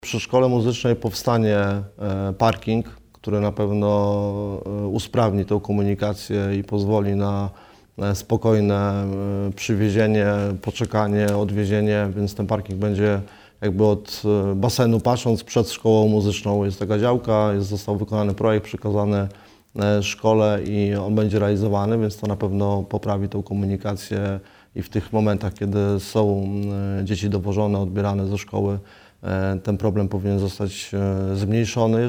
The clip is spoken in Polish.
Przy szkole muzycznej powstanie parking, który na pewno usprawni tę komunikację i pozwoli na spokojne przywiezienie, poczekanie, odwiezienie, więc ten parking będzie jakby od basenu patrząc przed szkołą muzyczną. Jest taka działka, został wykonany projekt, przekazany szkole i on będzie realizowany, więc to na pewno poprawi tą komunikację i w tych momentach, kiedy są dzieci dowożone, odbierane ze szkoły, ten problem powinien zostać zmniejszony.